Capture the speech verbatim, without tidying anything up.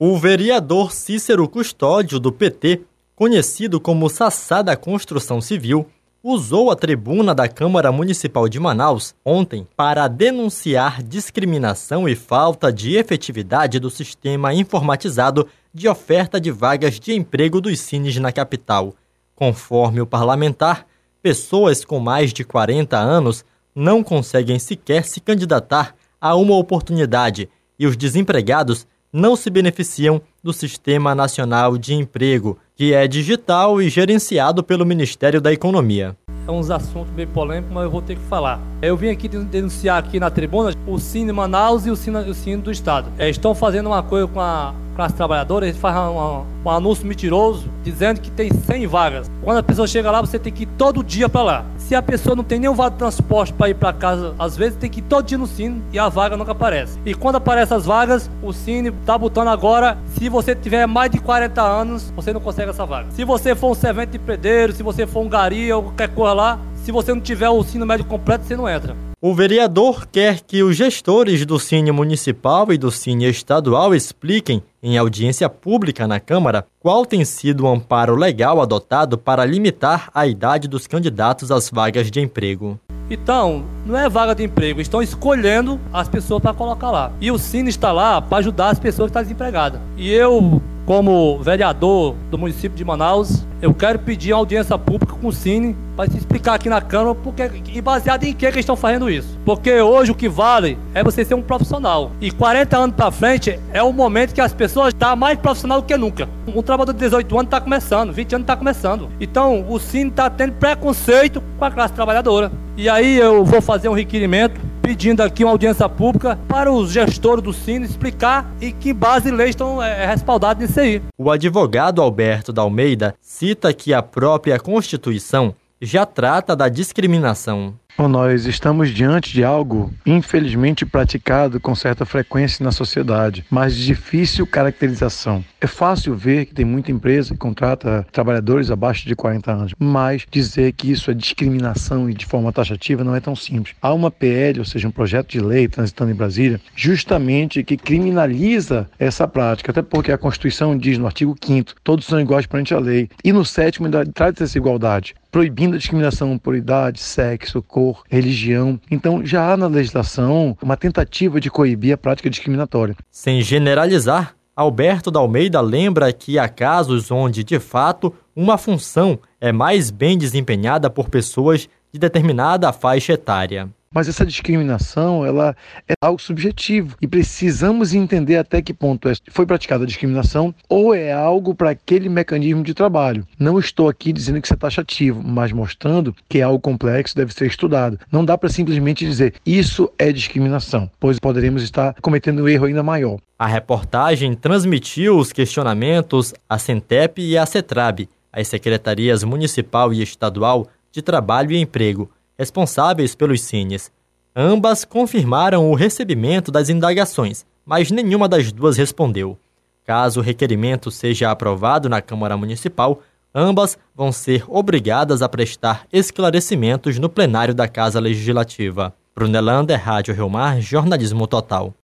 O vereador Cícero Custódio, do P T, conhecido como Sassá da Construção Civil, usou a tribuna da Câmara Municipal de Manaus ontem para denunciar discriminação e falta de efetividade do sistema informatizado de oferta de vagas de emprego dos Cines na capital. Conforme o parlamentar, pessoas com mais de quarenta anos não conseguem sequer se candidatar a uma oportunidade e os desempregados não se beneficiam do Sistema Nacional de Emprego, que é digital e gerenciado pelo Ministério da Economia. É uns assuntos bem polêmicos, mas eu vou ter que falar. Eu vim aqui denunciar aqui na tribuna o Cine Manaus e o Cine, o Cine do Estado. É, estão fazendo uma coisa com a classe trabalhadora, eles fazem um, um anúncio mentiroso dizendo que tem cem vagas. Quando a pessoa chega lá, você tem que ir todo dia para lá. Se a pessoa não tem nenhum vaga de transporte para ir para casa, às vezes tem que ir todo dia no Cine e a vaga nunca aparece. E quando aparecem as vagas, o Cine está botando agora, se você tiver mais de quarenta anos, você não consegue essa vaga. Se você for um servente de pedreiro, se você for um gari ou qualquer coisa lá, se você não tiver o ensino médio completo, você não entra. O vereador quer que os gestores do Cine Municipal e do Cine Estadual expliquem, em audiência pública na Câmara, qual tem sido o amparo legal adotado para limitar a idade dos candidatos às vagas de emprego. Então, não é vaga de emprego, estão escolhendo as pessoas para colocar lá. E o Cine está lá para ajudar as pessoas que estão desempregadas. E eu, como vereador do município de Manaus, eu quero pedir uma audiência pública com o Cine para se explicar aqui na Câmara porque, e baseado em que, que eles estão fazendo isso. Porque hoje o que vale é você ser um profissional. E quarenta anos para frente é o momento que as pessoas estão mais profissionais do que nunca. Um trabalhador de dezoito anos está começando, vinte anos está começando. Então o Cine está tendo preconceito com a classe trabalhadora. E aí eu vou fazer um requerimento pedindo aqui uma audiência pública para os gestores do Cine explicar e que base de lei estão é, respaldados nisso aí. O advogado Alberto da Almeida cita que a própria Constituição já trata da discriminação. Nós estamos diante de algo, infelizmente, praticado com certa frequência na sociedade, mas de difícil caracterização. É fácil ver que tem muita empresa que contrata trabalhadores abaixo de quarenta anos, mas dizer que isso é discriminação e de forma taxativa não é tão simples. Há uma P L, ou seja, um projeto de lei transitando em Brasília, justamente que criminaliza essa prática, até porque a Constituição diz no artigo quinto, todos são iguais perante a lei, e no sétimo ainda traz essa igualdade, proibindo a discriminação por idade, sexo, cor, religião. Então já há na legislação uma tentativa de coibir a prática discriminatória. Sem generalizar, Alberto da Almeida lembra que há casos onde, de fato, uma função é mais bem desempenhada por pessoas de determinada faixa etária. Mas essa discriminação, ela é algo subjetivo e precisamos entender até que ponto foi praticada a discriminação ou é algo para aquele mecanismo de trabalho. Não estou aqui dizendo que isso é taxativo, mas mostrando que é algo complexo, deve ser estudado. Não dá para simplesmente dizer isso é discriminação, pois poderemos estar cometendo um erro ainda maior. A reportagem transmitiu os questionamentos à Centep e à Cetrab, as secretarias municipal e estadual de trabalho e emprego, responsáveis pelos cines. Ambas confirmaram o recebimento das indagações, mas nenhuma das duas respondeu. Caso o requerimento seja aprovado na Câmara Municipal, ambas vão ser obrigadas a prestar esclarecimentos no plenário da Casa Legislativa. Brunelander, Rádio Rio Mar, Jornalismo Total.